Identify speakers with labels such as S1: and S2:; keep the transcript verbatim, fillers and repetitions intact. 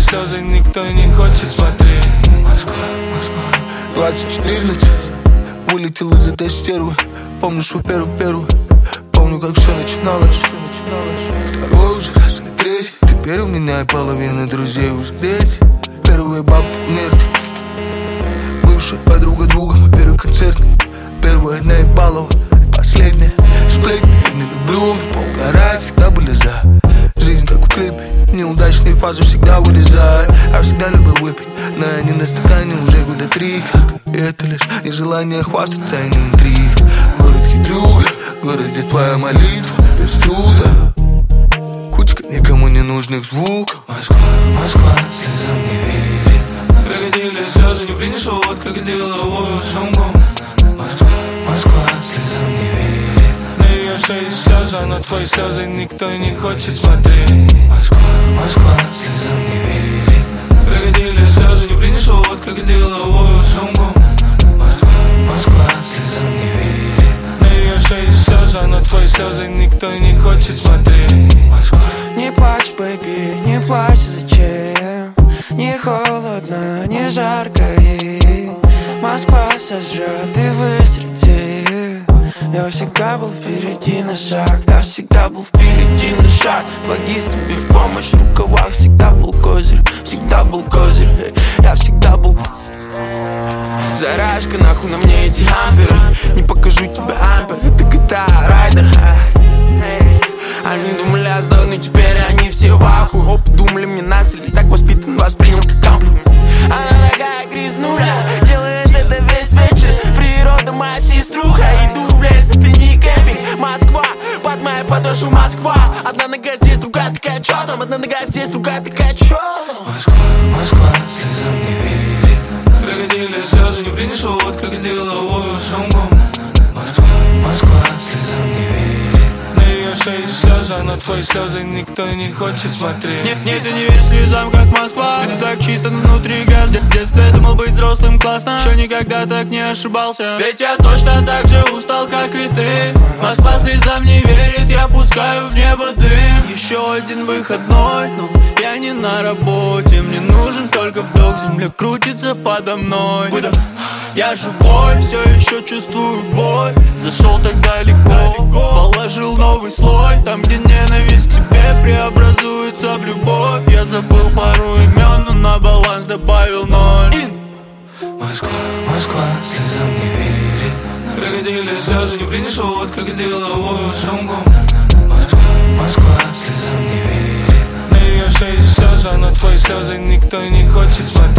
S1: слезы никто не хочет смотреть. Москва, Москва.
S2: Двадцать четырнадцать. Вылетел из этой стервы. Помню свой первый-первый. Помню, как все начиналось. Второй уже раз или третий. Теперь у меня и половина друзей уже дети. Первая бабка смерти. Бывшая подруга друга. Мой первый концерт. Первая наебалова. Последняя сплетни. Я не люблю, но поугарать всегда были за. Жизнь как в клипе. Неудачные фазы всегда вырезаю. Я всегда любил выпить, но я не на стакане уже года три. И это лишь нежелание хвастаться и не интриг. Город хитрюга, город, где твоя молитва без труда. Кучка никому не нужных звуков.
S1: Москва, Москва, слезам не верит. Крокодили слезы не принесут крокодиловую сумку. Москва, Москва, слезам не верит. На ее шее слезы, а на твои слезы никто не хочет смотреть. Москва, Москва, слезам не верит. Крокодили слезы не принесут крокодиловую сумку. Москва, Москва, слезам не верит. На ее шее слезы, а на твои слезы никто не хочет смотреть. Москва.
S3: Не плачь, бэйби, не плачь, зачем? Не холодно, не жарко, и Москва сожрет и выстрелит. Я всегда был впереди на шаг. Я всегда был впереди на шаг. Логист тебе в помощь, в рукавах всегда был козырь. Всегда был козырь, я всегда был. Заряжка, нахуй на мне эти амперы. Не покажу тебе ампер, это джи ти эй Райдер. Они думали, я сдох, но теперь они все в ахуе. Оп, думали, мне насыли, так воспитан, воспринял как комплимент. Она такая грязнуля, делает это весь вечер. Природа моя сеструха, иду в лес, это не кемпинг. Москва, под моей подошвой Москва. Одна нога здесь, другая такая, чё там? Одна нога здесь, другая такая, чё там?
S1: Москва, Москва, слезам не верит. Крокодили слезы не принесут крокодиловую сумку. Москва, Москва, слезам не верит. На ее шее слезы, а на твои слезы никто не хочет смотреть.
S4: Нет, нет, я не верю слезам, как Москва. Это так чисто, но внутри газ. В детстве я думал быть взрослым классно. Еще никогда так не ошибался. Ведь я точно так же устал, как и ты. Москва слезам не верит, я пускаю в небо дым. Еще один выходной, но я не на работе. Мне нужен только вдох, земля крутится подо мной. Выдох. Я живой, все еще чувствую боль. Зашел так далеко, положил новый слой. Там, где ненависть к себе преобразуется в любовь. Я забыл пару имен, но на баланс добавил ноль.
S1: Москва, Москва, слезам не верит. Крокодили слезы не принесут крокодиловую сумку. Москва, Москва, слезам не верит. На ее шее слезы, а на твои слезы никто не хочет смотреть.